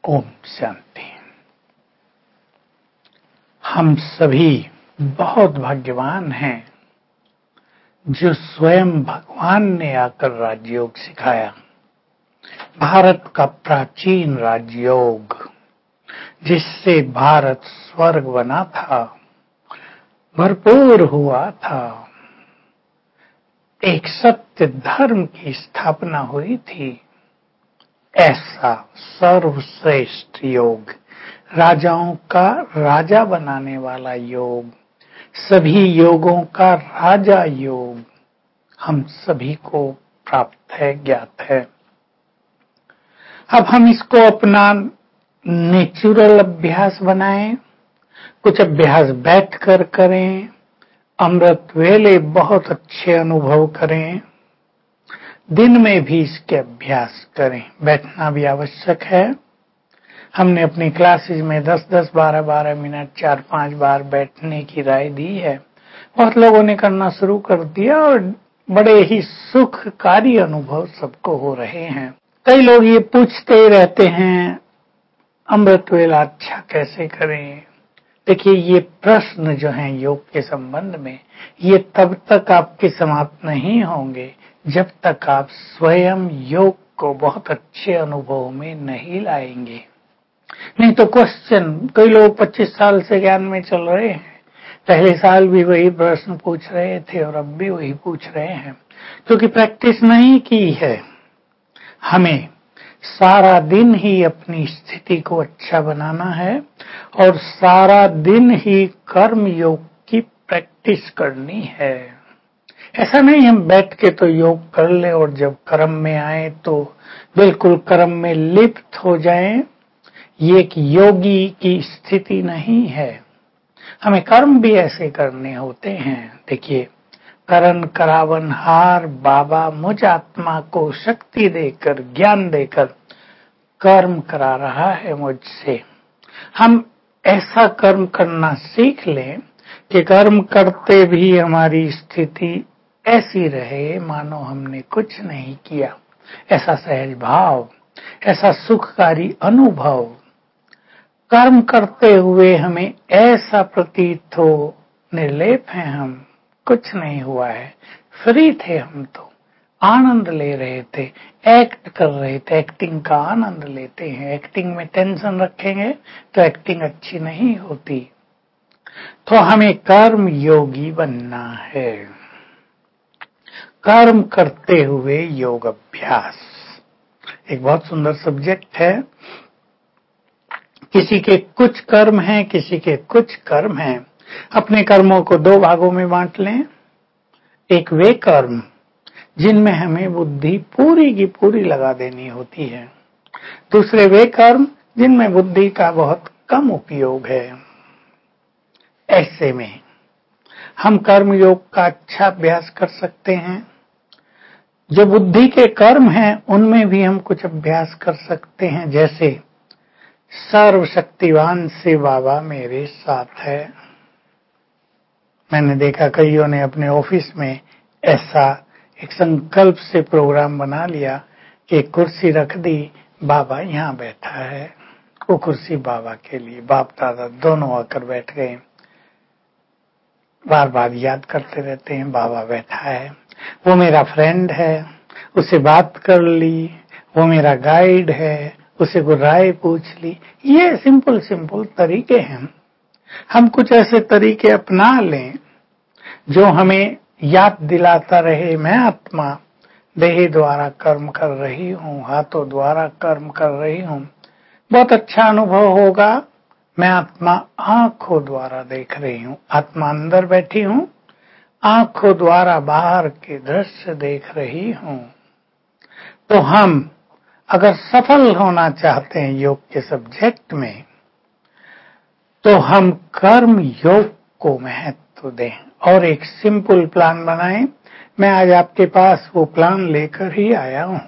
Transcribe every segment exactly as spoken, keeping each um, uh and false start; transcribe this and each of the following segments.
ओम शांति। हम सभी बहुत भाग्यवान हैं जो स्वयं भगवान ने आकर राजयोग सिखाया। भारत का प्राचीन राजयोग जिससे भारत स्वर्ग बना था, भरपूर हुआ था, एक सत्य धर्म की स्थापना हुई थी। ऐसा सर्वश्रेष्ठ योग, राजाओं का राजा बनाने वाला योग, सभी योगों का राजा योग हम सभी को प्राप्त है, ज्ञात है। अब हम इसको अपना नेचुरल अभ्यास बनाएं, कुछ अभ्यास बैठकर करें, अमृत वेले बहुत अच्छे अनुभव करें, दिन में भी इसके अभ्यास करें। बैठना भी आवश्यक है। हमने अपनी क्लासेज में दस दस बारह बारह मिनट चार पांच बार बैठने की राय दी है। बहुत लोगों ने करना शुरू कर दिया और बड़े ही सुखकारी अनुभव सबको हो रहे हैं। कई लोग ये पूछते ही रहते हैं, अमृत वेला अच्छा कैसे करें। देखिए, ये प्रश्न जो हैं योग के संबंध में, ये तब तक आपके समाप्त नहीं होंगे जब तक आप स्वयं योग को बहुत अच्छे अनुभव में नहीं लाएंगे। नहीं तो क्वेश्चन, कई लोग पच्चीस साल से ज्ञान में चल रहे हैं, पहले साल भी वही प्रश्न पूछ रहे थे और अब भी वही पूछ रहे हैं, क्योंकि प्रैक्टिस नहीं की है। हमें सारा दिन ही अपनी स्थिति को अच्छा बनाना है और सारा दिन ही कर्म योग की प्रैक्टिस करनी है। ऐसा नहीं हम बैठ के तो योग कर ले और जब कर्म में आए तो बिल्कुल कर्म में लिप्त हो जाएं। ये एक योगी की स्थिति नहीं है। हमें कर्म भी ऐसे करने होते हैं। देखिए, करण करावन हार बाबा मुझ आत्मा को शक्ति देकर, ज्ञान देकर कर्म करा रहा है मुझसे। हम ऐसा कर्म करना सीख लें कि कर्म करते भी हमारी स्थिति ऐसी रहे मानो हमने कुछ नहीं किया। ऐसा सहज भाव, ऐसा सुखकारी अनुभव, कर्म करते हुए हमें ऐसा प्रतीत हो निर्लेप हैं हम, कुछ नहीं हुआ है, फ्री थे हम, तो आनंद ले रहे थे, एक्ट कर रहे थे, एक्टिंग का आनंद लेते हैं। एक्टिंग में टेंशन रखेंगे तो एक्टिंग अच्छी नहीं होती। तो हमें कर्म योगी बनना है। कर्म करते हुए योग अभ्यास एक बहुत सुंदर सब्जेक्ट है। किसी के कुछ कर्म हैं, किसी के कुछ कर्म हैं। अपने कर्मों को दो भागों में बांट लें। एक वे कर्म जिनमें हमें बुद्धि पूरी की पूरी लगा देनी होती है, दूसरे वे कर्म जिनमें बुद्धि का बहुत कम उपयोग है। ऐसे में हम कर्म योग का अच्छा अभ्यास कर सकते हैं। जो बुद्धि के कर्म हैं उनमें भी हम कुछ अभ्यास कर सकते हैं, जैसे सर्वशक्तिवान से बाबा मेरे साथ है। मैंने देखा कईयों ने अपने ऑफिस में ऐसा एक संकल्प से प्रोग्राम बना लिया कि कुर्सी रख दी, बाबा यहाँ बैठा है। वो कुर्सी बाबा के लिए, बाप दादा दोनों आकर बैठ गए। बार बार याद करते रहते हैं, बाबा बैठा है, वो मेरा फ्रेंड है, उससे बात कर ली, वो मेरा गाइड है, उसे को राय पूछ ली। ये सिंपल सिंपल तरीके हैं। हम कुछ ऐसे तरीके अपना लें जो हमें याद दिलाता रहे, मैं आत्मा देह द्वारा कर्म कर रही हूँ, हाथों द्वारा कर्म कर रही हूँ। बहुत अच्छा अनुभव होगा। मैं आत्मा आंखों द्वारा देख रही हूँ, आत्मा अंदर बैठी हूँ, आंखों द्वारा बाहर के दृश्य देख रही हूँ। तो हम अगर सफल होना चाहते हैं योग के सब्जेक्ट में, तो हम कर्म योग को महत्व दें और एक सिंपल प्लान बनाएं। मैं आज आपके पास वो प्लान लेकर ही आया हूं।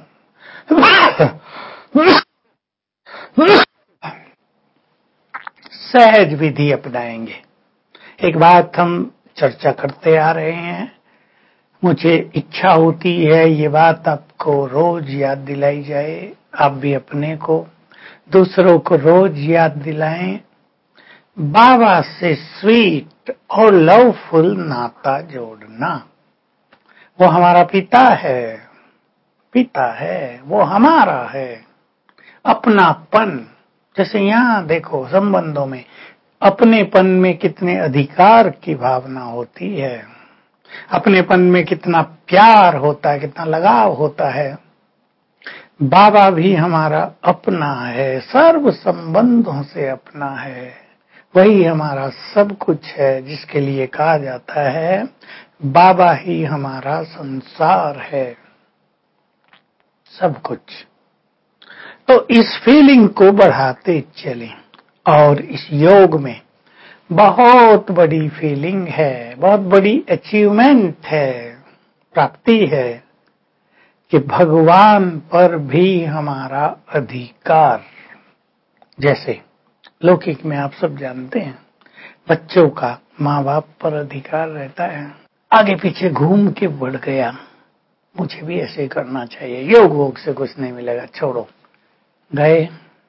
सहज विधि अपनाएंगे। एक बात हम चर्चा करते आ रहे हैं, मुझे इच्छा होती है ये बात आपको रोज याद दिलाई जाए, आप भी अपने को। दूसरों को रोज याद दिलाएं, बाबा से स्वीट और लवफुल नाता जोड़ना। वो हमारा पिता है, पिता है, वो हमारा है। अपनापन, जैसे यहाँ देखो संबंधों में अपनेपन में कितने अधिकार की भावना होती है, अपनेपन में कितना प्यार होता है, कितना लगाव होता है। बाबा भी हमारा अपना है, सर्व संबंधों से अपना है। वही हमारा सब कुछ है, जिसके लिए कहा जाता है बाबा ही हमारा संसार है, सब कुछ। तो इस फीलिंग को बढ़ाते चलें। और इस योग में बहुत बड़ी फीलिंग है, बहुत बड़ी अचीवमेंट है, प्राप्ति है कि भगवान पर भी हमारा अधिकार। जैसे लौकिक में आप सब जानते हैं, बच्चों का माँ बाप पर अधिकार रहता है। आगे पीछे घूम के बढ़ गया, मुझे भी ऐसे करना चाहिए, योग वोग से कुछ नहीं मिलेगा, छोड़ो, गए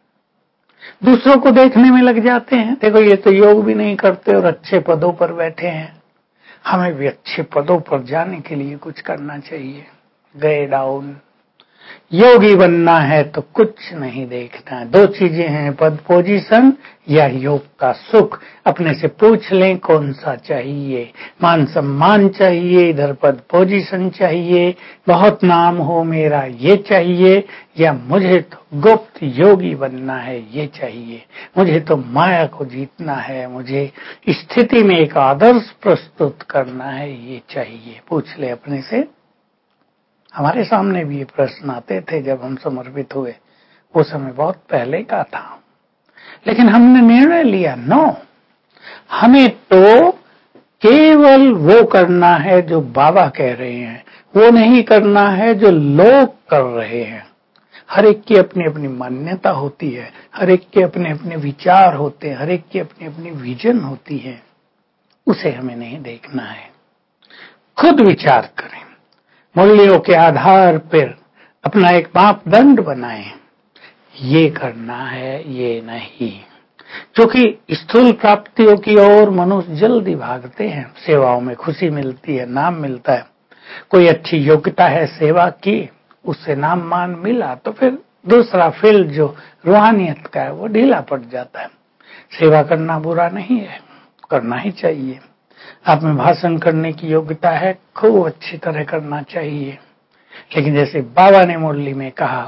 दूसरों को देखने में लग जाते हैं। देखो ये तो योग भी नहीं करते और अच्छे पदों पर बैठे हैं, हमें भी अच्छे पदों पर जाने के लिए कुछ करना चाहिए। गए डाउन। योगी बनना है तो कुछ नहीं देखना है, दो चीजें हैं, पद पोजीशन या योग का सुख। अपने से पूछ लें कौन सा चाहिए, मान सम्मान चाहिए, इधर पद पोजीशन चाहिए, बहुत नाम हो मेरा ये चाहिए, या मुझे तो गुप्त योगी बनना है ये चाहिए, मुझे तो माया को जीतना है, मुझे स्थिति में एक आदर्श प्रस्तुत करना है ये चाहिए। पूछ ले अपने से। हमारे सामने भी ये प्रश्न आते थे जब हम समर्पित हुए, वो समय बहुत पहले का था, लेकिन हमने निर्णय लिया नो, हमें तो केवल वो करना है जो बाबा कह रहे हैं, वो नहीं करना है जो लोग कर रहे हैं। हर एक की अपनी अपनी मान्यता होती है, हर एक के अपने अपने विचार होते हैं, हर एक की अपनी अपनी विजन होती है, उसे हमें नहीं देखना है। खुद विचार करें, मूल्यों के आधार पर अपना एक मापदंड बनाएं, ये करना है ये नहीं। क्योंकि स्थूल प्राप्तियों की ओर मनुष्य जल्दी भागते हैं, सेवाओं में खुशी मिलती है, नाम मिलता है, कोई अच्छी योग्यता है सेवा की, उससे नाम मान मिला, तो फिर दूसरा फील्ड जो रूहानियत का है वो ढीला पड़ जाता है। सेवा करना बुरा नहीं है, करना ही चाहिए। आप में भाषण करने की योग्यता है, खूब अच्छी तरह करना चाहिए, लेकिन जैसे बाबा ने मुरली में कहा,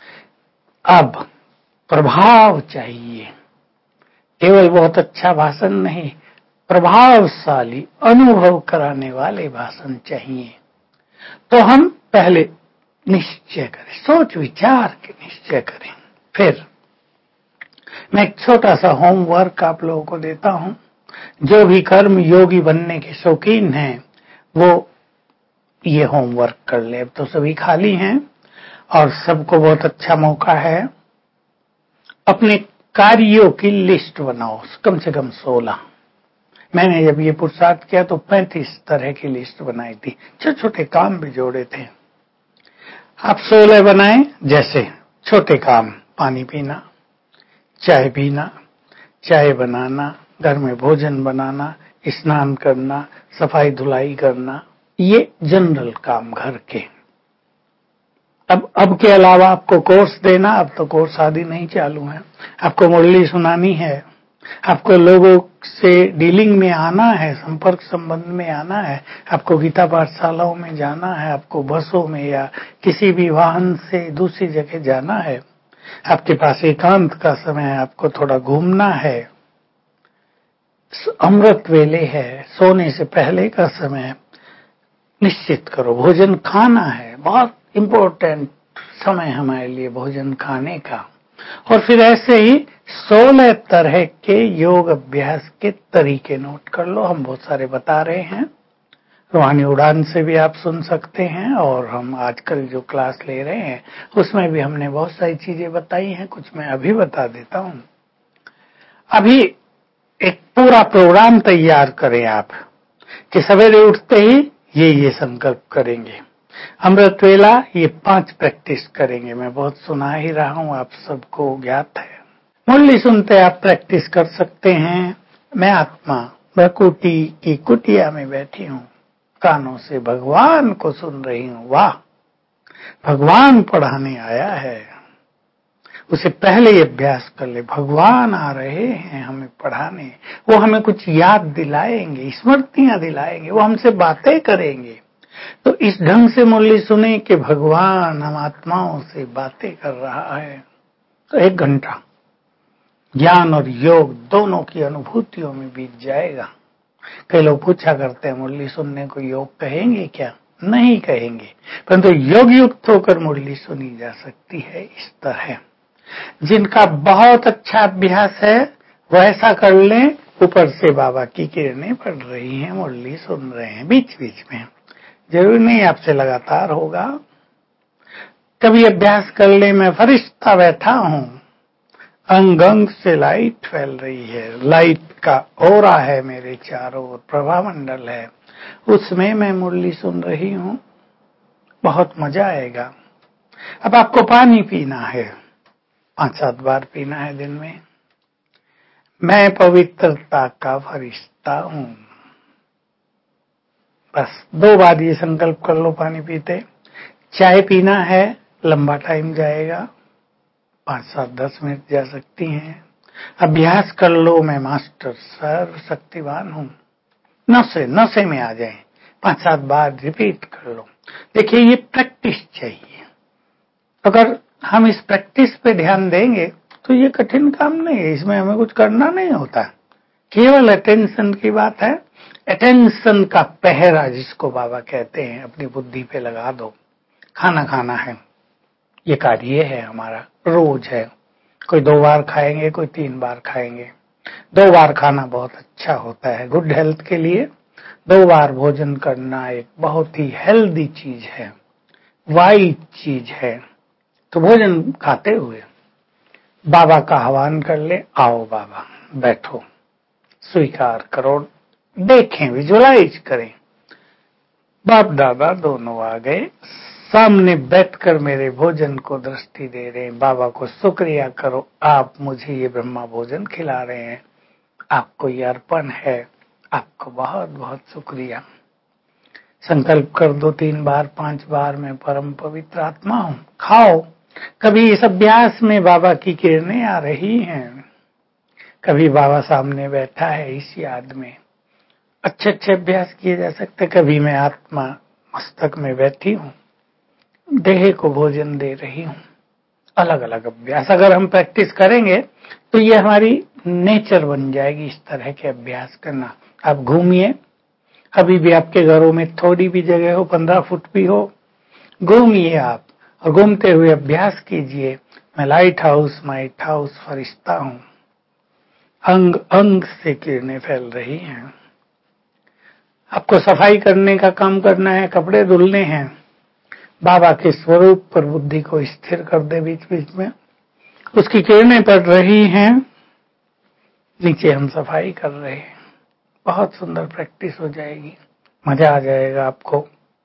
अब प्रभाव चाहिए, केवल बहुत अच्छा भाषण नहीं, प्रभावशाली अनुभव कराने वाले भाषण चाहिए। तो हम पहले निश्चय करें, सोच विचार के निश्चय करें। फिर मैं एक छोटा सा होमवर्क आप लोगों को देता हूं। जो भी कर्म योगी बनने के शौकीन हैं वो ये होमवर्क कर ले। अब तो सभी खाली हैं और सबको बहुत अच्छा मौका है। अपने कार्यों की लिस्ट बनाओ, कम से कम सोलह। मैंने जब ये पुरुषार्थ किया तो पैंतीस तरह की लिस्ट बनाई थी, छोटे छोटे काम भी जोड़े थे। आप सोलह बनाएं। जैसे छोटे काम, पानी पीना, चाय पीना, चाय बनाना, घर में भोजन बनाना, स्नान करना, सफाई धुलाई करना, ये जनरल काम घर के। अब अब के अलावा आपको कोर्स देना, अब तो कोर्स आदि नहीं चालू है, आपको मुरली सुनानी है, आपको लोगों से डीलिंग में आना है, संपर्क संबंध में आना है, आपको गीता पाठशालाओं में जाना है, आपको बसों में या किसी भी वाहन से दूसरी जगह जाना है, आपके पास एकांत का समय है, आपको थोड़ा घूमना है, अमृत वेले है, सोने से पहले का समय निश्चित करो, भोजन खाना है, बहुत इम्पोर्टेंट समय हमारे लिए भोजन खाने का। और फिर ऐसे ही सोलह तरह के योग अभ्यास के तरीके नोट कर लो, हम बहुत सारे बता रहे हैं, रूहानी उड़ान से भी आप सुन सकते हैं, और हम आजकल जो क्लास ले रहे हैं उसमें भी हमने बहुत सारी चीजें बताई हैं, कुछ मैं अभी बता देता हूं। अभी एक पूरा प्रोग्राम तैयार करें आप कि सवेरे उठते ही ये ये संकल्प करेंगे, अमृत वेला ये पांच प्रैक्टिस करेंगे। मैं बहुत सुना ही रहा हूं, आप सबको ज्ञात है। मुरली सुनते आप प्रैक्टिस कर सकते हैं। मैं आत्मा प्रकृति की कुटिया में बैठी हूं, कानों से भगवान को सुन रही हूं। वाह, भगवान पढ़ाने आया है। उसे पहले ही अभ्यास कर ले, भगवान आ रहे हैं हमें पढ़ाने। वो हमें कुछ याद दिलाएंगे, स्मृतियां दिलाएंगे, वो हमसे बातें करेंगे। तो इस ढंग से मुरली सुने कि भगवान हम आत्माओं से बातें कर रहा है। तो एक घंटा ज्ञान और योग दोनों की अनुभूतियों में बीत जाएगा। कई लोग पूछा करते हैं मुरली सुनने को योग कहेंगे क्या? नहीं कहेंगे, परंतु योग युक्त होकर मुरली सुनी जा सकती है। इस तरह जिनका बहुत अच्छा अभ्यास है वह ऐसा कर लें, ऊपर से बाबा की किरणें पड़ रही हैं, मुरली सुन रहे हैं बीच बीच में। जरूरी नहीं आपसे लगातार होगा। कभी अभ्यास कर ले, मैं फरिश्ता बैठा हूं, अंग अंग से लाइट फैल रही है, लाइट का ओरा है मेरे चारों ओर, प्रभा मंडल है, उसमें मैं मुरली सुन रही हूं। बहुत मजा आएगा। अब आपको पानी पीना है, पांच सात बार पीना है दिन में। मैं पवित्रता का फरिश्ता हूं, बस दो बार ये संकल्प कर लो पानी पीते। चाय पीना है, लंबा टाइम जाएगा, पांच सात दस मिनट जा सकती हैं। अभ्यास कर लो, मैं मास्टर सर्वशक्तिवान हूं, नशे नशे में आ जाए, पांच सात बार रिपीट कर लो। देखिए ये प्रैक्टिस चाहिए। अगर हम इस प्रैक्टिस पे ध्यान देंगे तो ये कठिन काम नहीं है, इसमें हमें कुछ करना नहीं होता, केवल अटेंशन की बात है। अटेंशन का पहरा जिसको बाबा कहते हैं, अपनी बुद्धि पे लगा दो। खाना खाना है, ये कार्य है हमारा, रोज है। कोई दो बार खाएंगे, कोई तीन बार खाएंगे। दो बार खाना बहुत अच्छा होता है गुड हेल्थ के लिए। दो बार भोजन करना एक बहुत ही हेल्दी चीज है, वाइज चीज है। तो भोजन खाते हुए बाबा का आह्वान कर ले, आओ बाबा बैठो, स्वीकार करो, देखें, विजुलाइज करें। बाप दादा दोनों आ गए, सामने बैठकर मेरे भोजन को दृष्टि दे रहे हैं। बाबा को शुक्रिया करो, आप मुझे ये ब्रह्मा भोजन खिला रहे हैं, आपको ये अर्पण है, आपको बहुत बहुत शुक्रिया। संकल्प कर दो तीन बार पांच बार, मैं परम पवित्र आत्मा हूं। खाओ। कभी इस अभ्यास में बाबा की किरणें आ रही हैं, कभी बाबा सामने बैठा है, इस याद में अच्छे अच्छे अभ्यास किए जा सकते। कभी मैं आत्मा मस्तक में बैठी हूं, देह को भोजन दे रही हूं। अलग अलग अभ्यास अगर हम प्रैक्टिस करेंगे तो ये हमारी नेचर बन जाएगी, इस तरह के अभ्यास करना। आप घूमिए, अभी भी आपके घरों में थोड़ी भी जगह हो, पंद्रह फुट भी हो, घूमिए आप, और घूमते हुए अभ्यास कीजिए, मैं लाइट हाउस माइट हाउस फरिश्ता हूं। अंग अंग से किरणें फैल रही हैं। आपको सफाई करने का काम करना है, कपड़े धुलने हैं, बाबा के स्वरूप पर बुद्धि को स्थिर कर दे, बीच बीच में उसकी किरणें पड़ रही हैं, नीचे हम सफाई कर रहे हैं। बहुत सुंदर प्रैक्टिस हो जाएगी, मजा आ जाएगा आपको।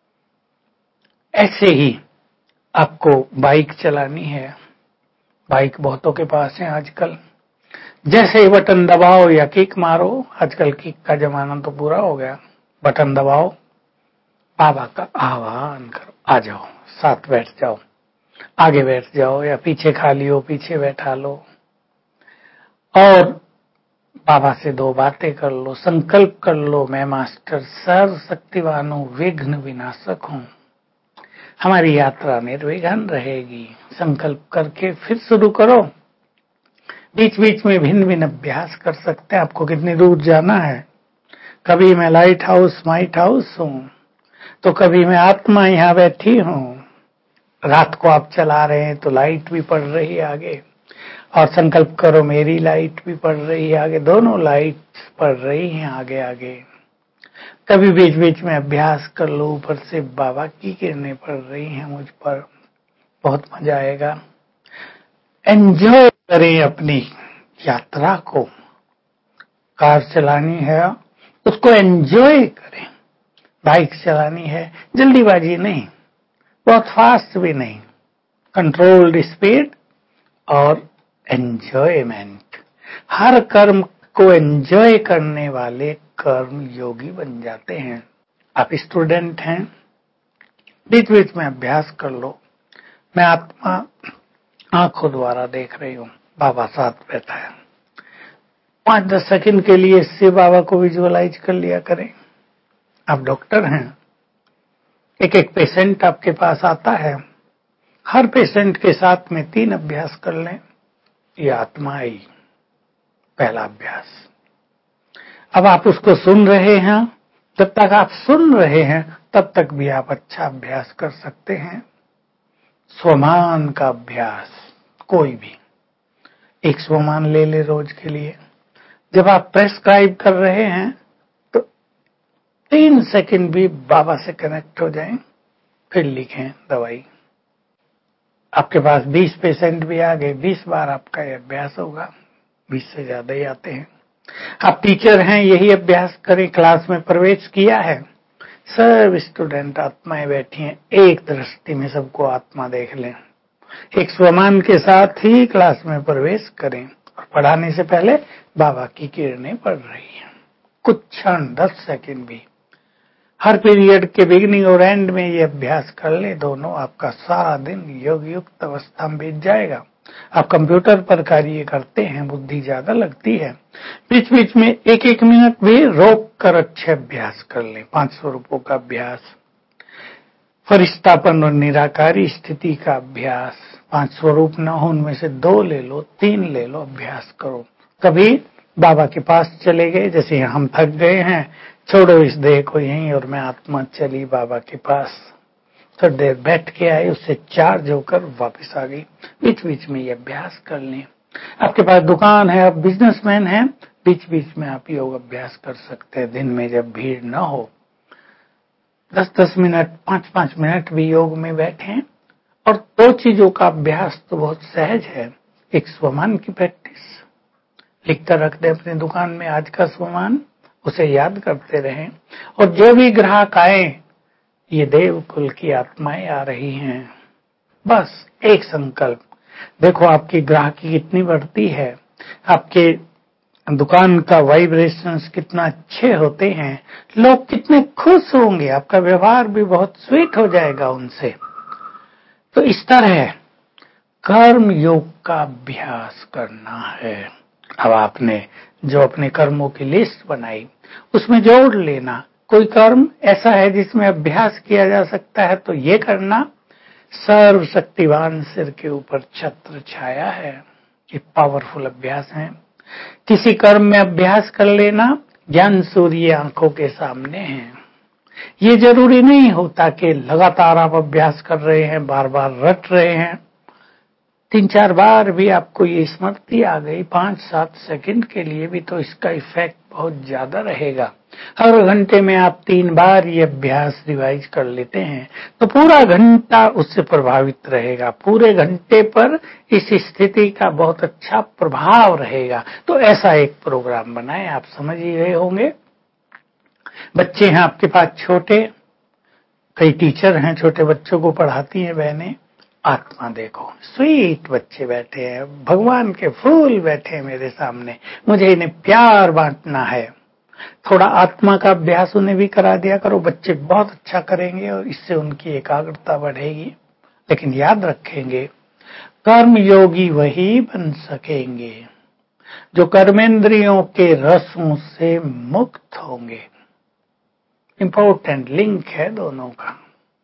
ऐसे ही आपको बाइक चलानी है, बाइक बहुतों के पास है आजकल। जैसे ही बटन दबाओ या किक मारो, आजकल किक का जमाना तो पूरा हो गया, बटन दबाओ, बाबा का आह्वान करो, आ जाओ, साथ बैठ जाओ, आगे बैठ जाओ या पीछे खाली हो पीछे बैठा लो, और बाबा से दो बातें कर लो, संकल्प कर लो, मैं मास्टर सर्वशक्तिवान हूं, विघ्न विनाशक हूं। हमारी यात्रा निर्विघ्न रहेगी। संकल्प करके फिर शुरू करो। बीच बीच में भिन्न भिन्न अभ्यास कर सकते हैं। आपको कितनी दूर जाना है, कभी मैं लाइट हाउस माइट हाउस हूं, तो कभी मैं आत्मा यहां बैठी हूं। रात को आप चला रहे हैं तो लाइट भी पड़ रही है आगे, और संकल्प करो मेरी लाइट भी पड़ रही है आगे, दोनों लाइट पड़ रही हैं आगे आगे। कभी बीच बीच में अभ्यास कर लो, ऊपर से बाबा की किरणें पड़ रही हैं मुझ पर, बहुत मजा आएगा। एंजॉय करें अपनी यात्रा को। कार चलानी है उसको एंजॉय करें, बाइक चलानी है जल्दीबाजी नहीं, बहुत फास्ट भी नहीं, कंट्रोल्ड स्पीड और एंजॉयमेंट। हर कर्म को एंजॉय करने वाले कर्म योगी बन जाते हैं। आप स्टूडेंट हैं, बीच बीच में अभ्यास कर लो। मैं आत्मा आंखों द्वारा देख रही हूँ, बाबा साथ बैठा है। पांच दस सेकंड के लिए इससे बाबा को विजुअलाइज कर लिया करें। आप डॉक्टर हैं, एक एक पेशेंट आपके पास आता है, हर पेशेंट के साथ में तीन अभ्यास कर लें। ये आत्मा आई, पहला अभ्यास। अब आप उसको सुन रहे हैं, जब तक आप सुन रहे हैं तब तक भी आप अच्छा अभ्यास कर सकते हैं। स्वमान का अभ्यास, कोई भी एक स्वमान ले ले रोज के लिए। जब आप प्रेस्क्राइब कर रहे हैं तो तीन सेकंड भी बाबा से कनेक्ट हो जाएं, फिर लिखें दवाई। आपके पास बीस पेशेंट भी आ गए, बीस बार आपका ये अभ्यास होगा, बीस से ज्यादा ही आते हैं। आप टीचर हैं, यही अभ्यास करें। क्लास में प्रवेश किया है, सब स्टूडेंट आत्माएं बैठी हैं, एक दृष्टि में सबको आत्मा देख लें। एक स्वमान के साथ ही क्लास में प्रवेश करें और पढ़ाने से पहले बाबा की किरणें पड़ रही हैं। कुछ क्षण, दस सेकंड भी हर पीरियड के बिगिनिंग और एंड में ये अभ्यास कर ले दोनों, आपका सारा दिन योग युक्त अवस्था में बीत जाएगा। आप कंप्यूटर पर कार्य करते हैं, बुद्धि ज्यादा लगती है, बीच बीच में एक एक मिनट भी रोक कर अच्छे अभ्यास कर लें। पांच स्वरूपों का अभ्यास, फरिश्तापन और निराकारी स्थिति का अभ्यास। पांच स्वरूप न हो उनमें से दो ले लो, तीन ले लो, अभ्यास करो। कभी बाबा के पास चले गए, जैसे हम थक गए हैं, छोड़ो इस देह को यहीं, और मैं आत्मा चली बाबा के पास, थोड़ी देर बैठ के आई, उससे चार्ज होकर वापस आ गई। बीच बीच में ये अभ्यास कर लें। आपके पास दुकान है, आप बिजनेसमैन हैं, बीच बीच में आप योग अभ्यास कर सकते हैं। दिन में जब भीड़ न हो, दस दस मिनट, पांच पांच मिनट भी योग में बैठें। और दो चीजों का अभ्यास तो बहुत सहज है। एक स्वमान की प्रैक्टिस, लिखकर रख दें अपनी दुकान में आज का स्वमान, उसे याद करते रहें। और जो भी ग्राहक आए, ये देव कुल की आत्माएं आ रही हैं, बस एक संकल्प। देखो आपकी ग्राहकी कितनी बढ़ती है, आपके दुकान का वाइब्रेशंस कितना अच्छे होते हैं, लोग कितने खुश होंगे, आपका व्यवहार भी बहुत स्वीट हो जाएगा उनसे। तो इस तरह कर्म योग का अभ्यास करना है। अब आपने जो अपने कर्मों की लिस्ट बनाई, उसमें जोड़ लेना। कोई कर्म ऐसा है जिसमें अभ्यास किया जा सकता है तो ये करना। सर्वशक्तिवान सिर के ऊपर छत्र छाया है, ये पावरफुल अभ्यास है। किसी कर्म में अभ्यास कर लेना, ज्ञान सूर्य आंखों के सामने है। ये जरूरी नहीं होता कि लगातार आप अभ्यास कर रहे हैं, बार बार रट रहे हैं। तीन चार बार भी आपको ये स्मृति आ गई, पांच सात सेकंड के लिए भी, तो इसका इफेक्ट बहुत ज्यादा रहेगा। हर घंटे में आप तीन बार ये अभ्यास रिवाइज कर लेते हैं तो पूरा घंटा उससे प्रभावित रहेगा, पूरे घंटे पर इस स्थिति का बहुत अच्छा प्रभाव रहेगा। तो ऐसा एक प्रोग्राम बनाएं। आप समझ ही गए होंगे। बच्चे हैं आपके पास छोटे, कई टीचर हैं, छोटे बच्चों को पढ़ाती हैं बहनें। आत्मा देखो, स्वीट बच्चे बैठे हैं, भगवान के फूल बैठे हैं मेरे सामने, मुझे इन्हें प्यार बांटना है। थोड़ा आत्मा का अभ्यास उन्हें भी करा दिया करो, बच्चे बहुत अच्छा करेंगे और इससे उनकी एकाग्रता बढ़ेगी। लेकिन याद रखेंगे, कर्म योगी वही बन सकेंगे जो कर्मेंद्रियों के रसों से मुक्त होंगे। इंपॉर्टेंट लिंक है दोनों का।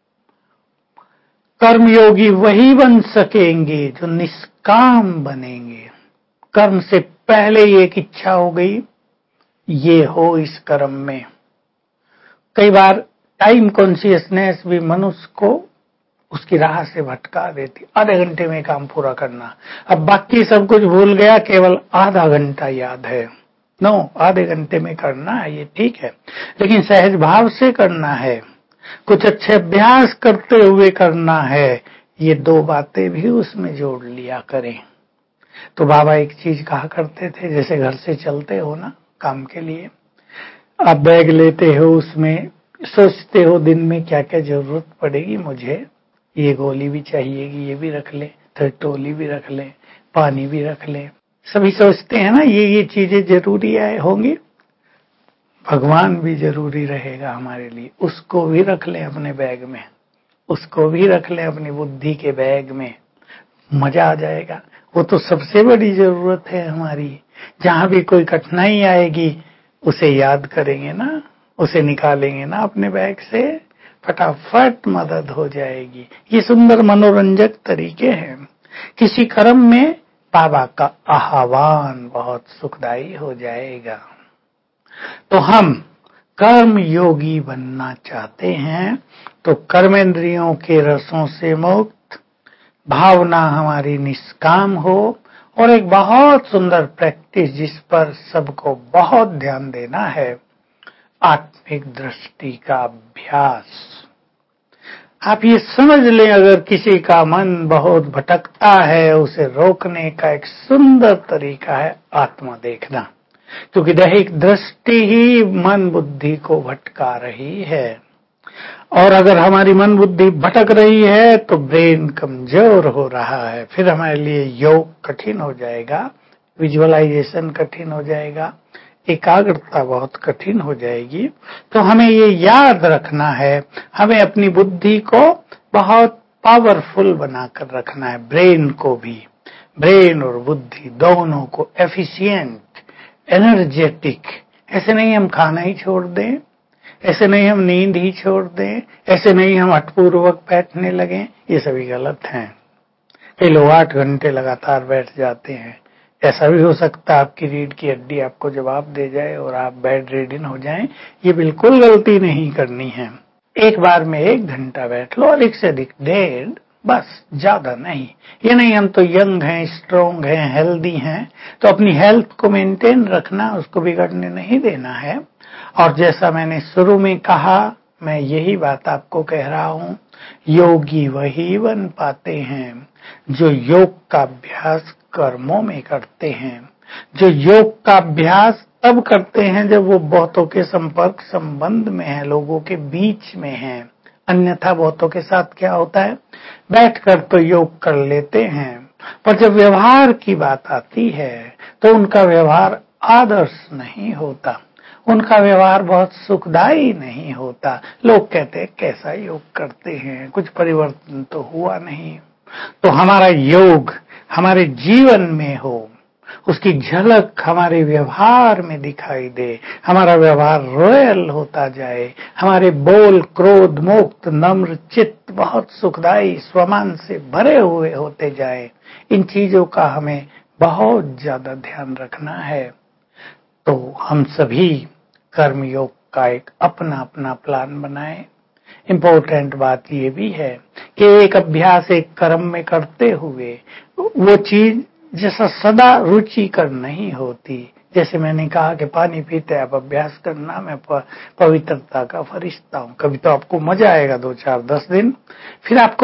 कर्मयोगी वही बन सकेंगे जो निष्काम बनेंगे। कर्म से पहले ही एक इच्छा हो गई, ये हो इस कर्म में। कई बार टाइम कॉन्शियसनेस भी मनुष्य को उसकी राह से भटका देती। आधे घंटे में काम पूरा करना, अब बाकी सब कुछ भूल गया, केवल आधा घंटा याद है। नो, आधे घंटे में करना है, ये ठीक है, लेकिन सहज भाव से करना है, कुछ अच्छे अभ्यास करते हुए करना है। ये दो बातें भी उसमें जोड़ लिया करें। तो बाबा एक चीज कहा करते थे, जैसे घर से चलते हो ना काम के लिए, आप बैग लेते हो, उसमें सोचते हो दिन में क्या क्या जरूरत पड़ेगी मुझे, ये गोली भी चाहिए कि ये भी रख ले, तो टोली भी रख ले, पानी भी रख ले। सभी सोचते हैं ना ये ये चीजें जरूरी है होंगी, भगवान भी जरूरी रहेगा हमारे लिए, उसको भी रख लें अपने बैग में, उसको भी रख लें अपनी बुद्धि के बैग में, मजा आ जाएगा। वो तो सबसे बड़ी जरूरत है हमारी। जहां भी कोई कठिनाई आएगी उसे याद करेंगे ना, उसे निकालेंगे ना अपने बैग से, फटाफट मदद हो जाएगी। ये सुंदर मनोरंजक तरीके हैं। किसी कर्म में बाबा का आह्वान बहुत सुखदायी हो जाएगा। तो हम कर्म योगी बनना चाहते हैं तो कर्मेंद्रियों के रसों से मुक्त, भावना हमारी निष्काम हो, और एक बहुत सुंदर प्रैक्टिस जिस पर सबको बहुत ध्यान देना है, आत्मिक दृष्टि का अभ्यास। आप ये समझ लें, अगर किसी का मन बहुत भटकता है उसे रोकने का एक सुंदर तरीका है आत्मा देखना, क्योंकि दैहिक दृष्टि ही मन बुद्धि को भटका रही है। और अगर हमारी मन बुद्धि भटक रही है तो ब्रेन कमजोर हो रहा है, फिर हमारे लिए योग कठिन हो जाएगा, विजुअलाइजेशन कठिन हो जाएगा, एकाग्रता बहुत कठिन हो जाएगी। तो हमें ये याद रखना है, हमें अपनी बुद्धि को बहुत पावरफुल बनाकर रखना है, ब्रेन को भी, ब्रेन और बुद्धि दोनों को एफिशिएंट, एनर्जेटिक। ऐसे नहीं हम खाना ही छोड़ दें, ऐसे नहीं हम नींद ही छोड़ दें, ऐसे नहीं हम हठपूर्वक बैठने लगें, ये सभी गलत हैं। कई लोग आठ घंटे लगातार बैठ जाते हैं। ऐसा भी हो सकता है आपकी रीढ़ की हड्डी आपको जवाब दे जाए और आप बेड रिडन हो जाएं। ये बिल्कुल गलती नहीं करनी है। एक बार में एक घंटा बैठ लो, अधिक से अधिक डेढ़, बस, ज्यादा नहीं। ये नहीं हम तो यंग हैं, स्ट्रांग हैं, हेल्दी हैं, तो अपनी हेल्थ को मेंटेन रखना, उसको बिगड़ने नहीं देना है। और जैसा मैंने शुरू में कहा, मैं यही बात आपको कह रहा हूं, योगी वही बन पाते हैं जो योग का अभ्यास कर्मों में करते हैं, जो योग का अभ्यास तब करते हैं जब वो बहुतों के संपर्क संबंध में है, लोगों के बीच में है। अन्यथा बहुतों के साथ क्या होता है, बैठकर तो योग कर लेते हैं, पर जब व्यवहार की बात आती है तो उनका व्यवहार आदर्श नहीं होता, उनका व्यवहार बहुत सुखदायी नहीं होता। लोग कहते हैं कैसा योग करते हैं, कुछ परिवर्तन तो हुआ नहीं। तो हमारा योग हमारे जीवन में हो, उसकी झलक हमारे व्यवहार में दिखाई दे, हमारा व्यवहार रॉयल होता जाए, हमारे बोल क्रोध मुक्त नम्र चित्त बहुत सुखदायी स्वमान से भरे हुए होते जाए। इन चीजों का हमें बहुत ज्यादा ध्यान रखना है। तो हम सभी कर्म योग का एक अपना अपना प्लान बनाएं। इम्पोर्टेंट बात ये भी है कि एक अभ्यास एक कर्म में करते हुए वो चीज जैसा सदा रुचिकर नहीं होती। जैसे मैंने कहा कि पानी पीते आप अभ्यास करना, मैं पवित्रता का फरिश्ता हूं। कभी तो आपको मजा आएगा दो चार दस दिन, फिर आपको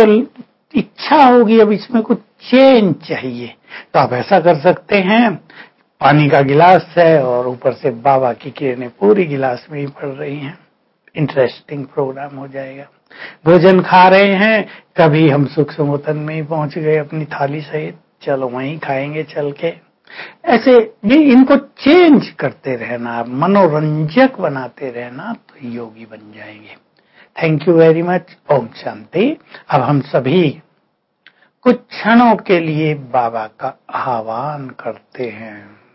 इच्छा होगी अब इसमें कुछ चेंज चाहिए, तो आप ऐसा कर सकते हैं, पानी का गिलास है और ऊपर से बाबा की किरणें पूरी गिलास में ही पड़ रही हैं, इंटरेस्टिंग प्रोग्राम हो जाएगा। भोजन खा रहे हैं, कभी हम सूक्ष्म वतन में ही पहुंच गए अपनी थाली सहित, चलो वहीं खाएंगे चल के। ऐसे ये इनको चेंज करते रहना, आप मनोरंजक बनाते रहना, तो योगी बन जाएंगे। Thank you very much. ओम शांति। अब हम सभी कुछ क्षणों के लिए बाबा का आह्वान करते हैं।